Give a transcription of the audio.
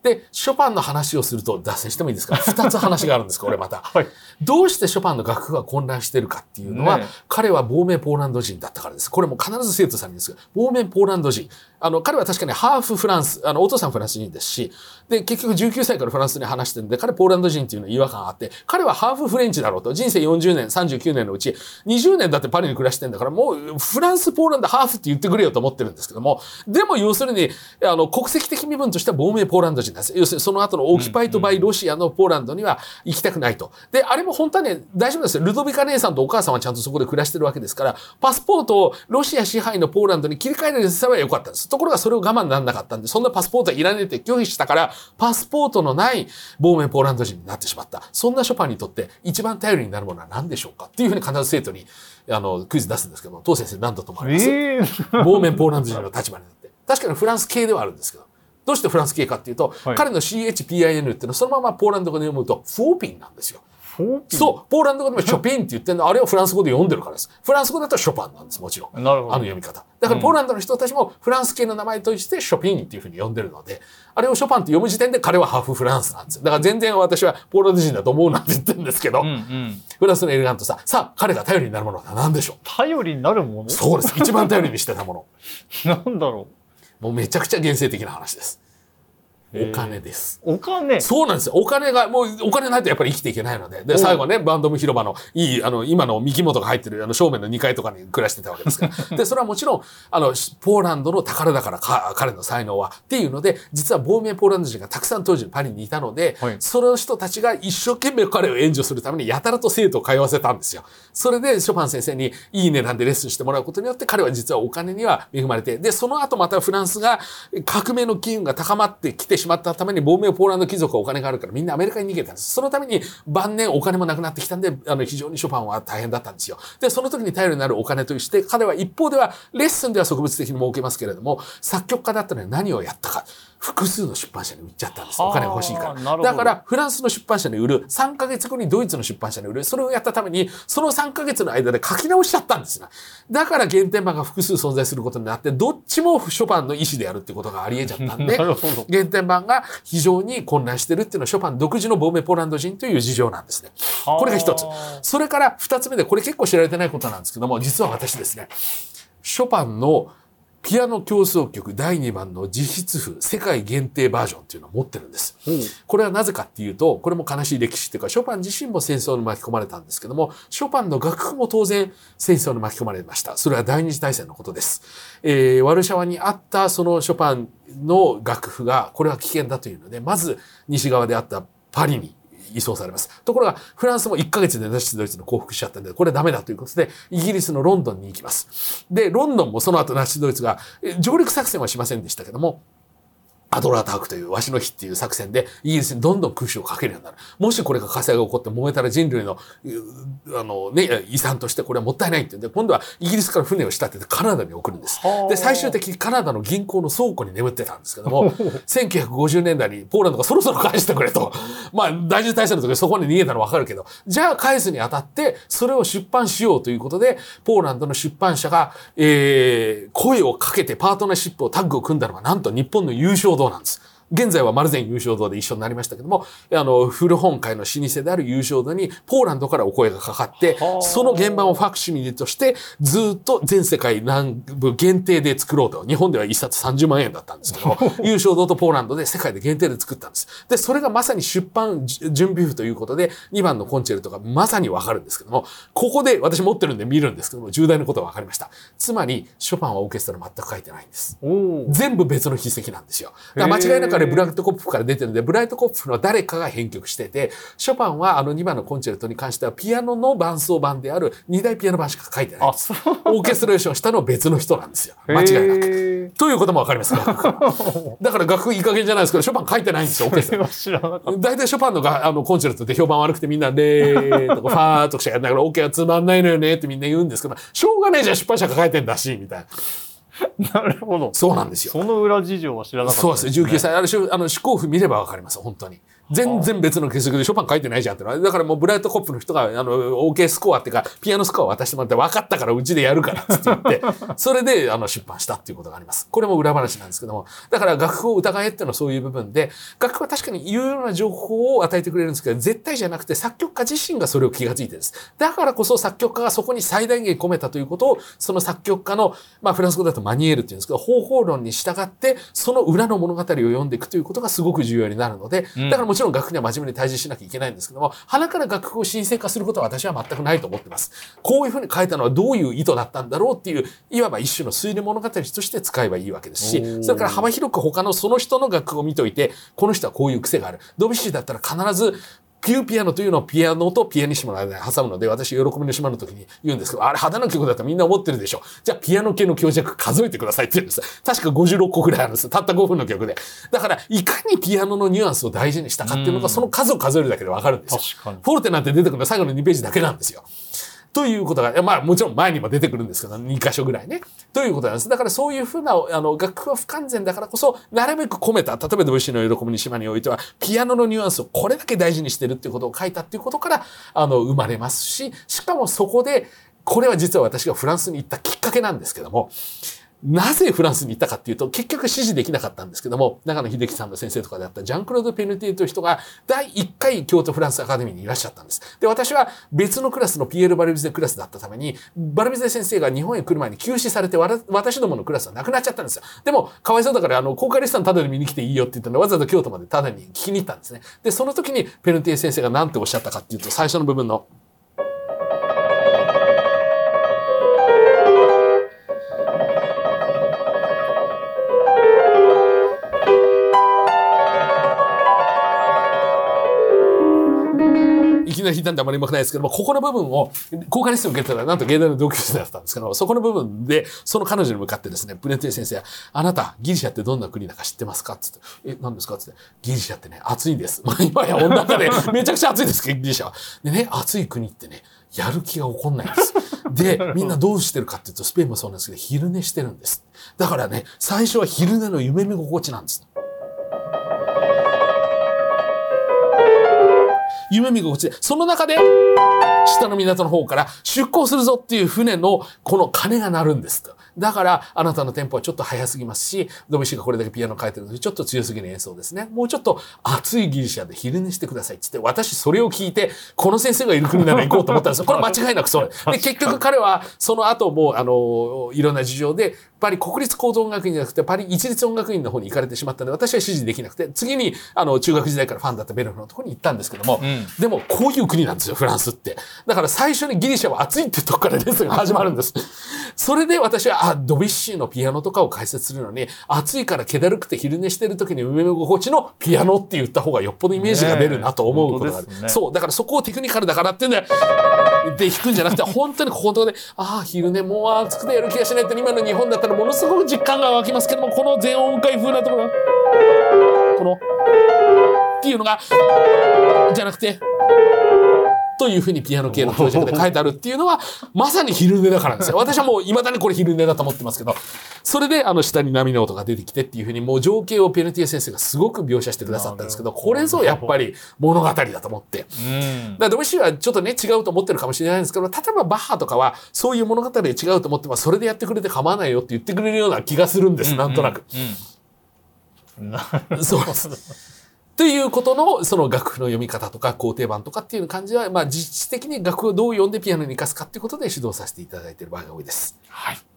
で、ショパンの話をすると、脱線してもいいですか？二つ話があるんです、これまた。 はい。 どうしてショパンの楽譜が混乱しているかっていうのは、 ね、 彼は亡命ポーランド人だったからです。これも必ず生徒さんにですが、亡命ポーランド人。彼は確かにハーフフランス、お父さんフランス人ですし、で、結局19歳からフランスに話してるんで、彼ポーランド人っていうの違和感があって、彼はハーフフレンチだろうと。人生40年、39年のうち、20年だってパリに暮らしてんだから、もうフランス、ポーランド、ハーフって言ってくれよと思ってるんですけども、でも要するに、国籍的身分としては亡命ポーランド人なんです。要するにその後のオキパイトバイロシアのポーランドには行きたくないと。で、あれも本当はね、大丈夫ですよ。ルドビカ姉さんとお母さんはちゃんとそこで暮らしてるわけですから、パスポートをロシア支配のポーランドに切り替えるさえは良かったんです。ところがそれを我慢にならなかったんで、そんなパスポートはいらねえって拒否したから、パスポートのない亡命ポーランド人になってしまった。そんなショパンにとって一番頼りになるものは何でしょうかっていうふうに必ず生徒にクイズ出すんですけども、当先生何だと思われます？亡命ポーランド人の立場になって。確かにフランス系ではあるんですけど、どうしてフランス系かっていうと、はい、彼の CHPIN っていうのはそのままポーランド語で読むとフォーピンなんですよ。そう、ポーランド語でもショピンって言ってるのは、あれをフランス語で読んでるからです。フランス語だとショパンなんです、もちろん。 なるほど。 読み方。だからポーランドの人たちもフランス系の名前としてショピンっていうふうに呼んでるので、あれをショパンって読む時点で彼はハーフフランスなんですよ。だから全然私はポーランド人だと思うなんて言ってるんですけど、フランスのエレガントさ。さあ、彼が頼りになるものは何でしょう？ 頼りになるもの？ そうです。一番頼りにしてたもの。なんだろう。もうめちゃくちゃ原生的な話です。お金です。 お金？ そうなんですよ。お金が、もうお金ないとやっぱり生きていけないので。で、最後ね、バンドム広場のいい、今の三木本が入ってる正面の2階とかに暮らしてたわけですから。で、それはもちろん、ポーランドの宝だから彼の才能はっていうので、実は亡命ポーランド人がたくさん当時パリにいたので、はい、その人たちが一生懸命彼を援助するためにやたらと生徒を通わせたんですよ。それでショパン先生にいい値段でレッスンしてもらうことによって彼は実はお金には恵まれて、で、その後またフランスが革命の機運が高まってきてしまったために亡命ポーランド貴族はお金があるからみんなアメリカに逃げたんです。そのために晩年お金もなくなってきたんで、非常にショパンは大変だったんですよ。で、その時に頼りになるお金として彼は一方ではレッスンでは植物的に儲けますけれども、作曲家だったのに何をやったか。複数の出版社に売っちゃったんです。お金が欲しいから。だからフランスの出版社に売る、3ヶ月後にドイツの出版社に売る、それをやったためにその3ヶ月の間で書き直しちゃったんですよ。だから原点版が複数存在することになって、どっちもショパンの意思でやるってことがあり得ちゃったんで、原点版が非常に混乱してるっていうのはショパン独自の亡命ポーランド人という事情なんですね。これが一つ。それから二つ目で、これ結構知られてないことなんですけども、実は私ですね、ショパンのピアノ協奏曲第2番の自筆譜世界限定バージョンっていうのを持ってるんです。これはなぜかっていうと、これも悲しい歴史っていうか、ショパン自身も戦争に巻き込まれたんですけども、ショパンの楽譜も当然戦争に巻き込まれました。それは第二次大戦のことです。ワルシャワにあったそのショパンの楽譜が、これは危険だというので、まず西側であったパリに移送されます。ところが、フランスも1ヶ月でナチスドイツの降伏しちゃったんで、これダメだということで、イギリスのロンドンに行きます。で、ロンドンもその後ナチスドイツが上陸作戦はしませんでしたけども、アドラータークというワシの日っていう作戦でイギリスにどんどん空襲をかけるようになる。もしこれが火災が起こって燃えたら人類の遺産としてこれはもったいないって言うんで、今度はイギリスから船を仕立ててカナダに送るんです。で、最終的にカナダの銀行の倉庫に眠ってたんですけども、1950年代にポーランドがそろそろ返してくれと。まあ、第二次大戦の時にそこに逃げたのわかるけど、じゃあ返すにあたってそれを出版しようということで、ポーランドの出版社が、声をかけてパートナーシップをタッグを組んだのがなんと日本の優勝堂なんです。現在は丸善優勝堂で一緒になりましたけども、古本界の老舗である優勝堂にポーランドからお声がかかって、その原版をファクシミリとしてずっと全世界南部限定で作ろうと。日本では一冊30万円だったんですけども、優勝堂とポーランドで世界で限定で作ったんです。で、それがまさに出版準備譜ということで、2番のコンチェルトがまさにわかるんですけども、ここで私持ってるんで見るんですけども、重大なことがわかりました。つまり、ショパンはオーケストラ全く書いてないんです。全部別の筆跡なんですよ。だから間違いなくブライトコップから出てるんで、ブライトコップの誰かが編曲してて、ショパンは2番のコンチェルトに関してはピアノの伴奏版である2台ピアノ版しか書いてないんです。オーケストレーションしたのは別の人なんですよ。間違いなく。ということもわかります。だから楽譜いい加減じゃないですけど、ショパン書いてないんですよ、オーケストラ。知らなかった。大体ショパンのコンチェルトって評判悪くてみんなレーとかファーとかしかやんないから、オーケーはつまんないのよねってみんな言うんですけど、しょうがねえじゃん、出版社が書いてんだし、みたいな。 なるほど。 そうなんですよ。 その裏事情は知らなかった、 そうです。19歳。試行譜見ればわかります。本当に。 全然別の傑作でショパン書いてないじゃんってのは。だからもうブライトコップの人がOK スコアっていうかピアノスコアを渡してもらって分かったからうちでやるからって言ってそれで出版したっていうことがあります。これも裏話なんですけども、だから楽譜を疑えっていうのはそういう部分で、楽譜は確かに有用な情報を与えてくれるんですけど、絶対じゃなくて作曲家自身がそれを気がついてるんです。だからこそ作曲家がそこに最大限込めたということを、その作曲家のフランス語だとマニエールっていうんですけど、方法論に従ってその裏の物語を読んでいくということがすごく重要になるので、だからもちろん楽譜には真面目に対峙しなきゃいけないんですけども、鼻から楽譜を神聖化することは私は全くないと思ってます。こういうふうに書いたのはどういう意図だったんだろうっていう、いわば一種の推理物語として使えばいいわけですし、それから幅広く他のその人の楽譜を見といて、この人はこういう癖がある。ドビュッシーだったら必ずピューピアノというのをピアノとピアニッシモの間に挟むので、私、喜びの島の時に言うんですけど、あれ派手な曲だとみんな思ってるでしょ。じゃあピアノ系の強弱数えてくださいって言うんです。確か56個くらいあるんです。たった5分の曲で。だから、いかにピアノのニュアンスを大事にしたかっていうのが、その数を数えるだけでわかるんですよ。フォルテなんて出てくるのは最後の2ページだけなんですよ。ということが、もちろん前にも出てくるんですけど、2箇所ぐらいね。ということなんです。だからそういうふうな、楽譜は不完全だからこそ、なるべく込めた、例えばドビュッシーの喜びに島においては、ピアノのニュアンスをこれだけ大事にしてるっていうことを書いたっていうことから、生まれますし、しかもそこで、これは実は私がフランスに行ったきっかけなんですけども、なぜフランスに行ったかっていうと、結局支持できなかったんですけども、長野秀樹さんの先生とかであったジャンクロード・ペヌティエという人が第1回京都フランスアカデミーにいらっしゃったんです。で、私は別のクラスのピエール・バルビゼクラスだったために、バルビゼ先生が日本へ来る前に休止されて、私どものクラスはなくなっちゃったんですよ。でも、かわいそうだから、公開レッスンタダで見に来ていいよって言ったので、わざわざ京都までタダに聞きに行ったんですね。で、その時にペヌティエ先生が何ておっしゃったかっていうと、最初の部分の、いきなり弾いたんであまりうまくないですけども、ここの部分を、公開レッスンを受けてたら、なんと芸大の同級生だったんですけど、そこの部分で、その彼女に向かってですね、ペヌティエ先生は、あなた、ギリシャってどんな国だか知ってますかつって、何ですかつって、ギリシャってね、暑いんです。今や温暖化で、めちゃくちゃ暑いですけど、ギリシャは。でね、暑い国ってね、やる気が起こんないんです。で、みんなどうしてるかっていうと、スペインもそうなんですけど、昼寝してるんです。だからね、最初は昼寝の夢見心地なんです。夢見心地で、その中で、下の港の方から出港するぞっていう船のこの鐘が鳴るんですと。だから、あなたのテンポはちょっと速すぎますし、ドビュッシーがこれだけピアノ書いてるので、ちょっと強すぎる演奏ですね。もうちょっと暑いギリシャで昼寝してくださいって言って、私それを聞いて、この先生がいる国なら行こうと思ったんですよ。これ間違いなくそうで。で、結局彼は、その後も、いろんな事情で、パリ国立高等音楽院じゃなくて、パリ一律音楽院の方に行かれてしまったので、私は支持できなくて、次に、中学時代からファンだったベルフのところに行ったんですけども、でも、こういう国なんですよ、フランスって。だから最初にギリシャは暑いってとこからレッスンが始まるんです。それで私は、ドビュッシーのピアノとかを解説するのに、暑いから気だるくて昼寝してる時に夢見心地のピアノって言った方がよっぽどイメージが出るなと思うことがある。ね、そう。だからそこをテクニカルだからっていうんで、弾くんじゃなくて、本当にここのところで、昼寝もう暑くてやる気がしないって、今の日本だったらものすごく実感が湧きますけども、この全音階風なところ、この、っていうのが、じゃなくて、というふうにピアノ系の強弱で書いてあるっていうのは、まさに昼寝だからですよ。私はもう未だにこれ昼寝だと思ってますけど、それで下に波の音が出てきてっていうふうに、もう情景をペヌティエ先生がすごく描写してくださったんですけど、これぞやっぱり物語だと思って。だからドビュッシーはちょっとね、違うと思ってるかもしれないんですけど、例えばバッハとかはそういう物語で違うと思っても、それでやってくれて構わないよって言ってくれるような気がするんです、なんとなく。そうです。ということの、その楽譜の読み方とか、工程版とかっていう感じは、実質的に楽譜をどう読んでピアノに活かすかっていうことで指導させていただいている場合が多いです。 はい。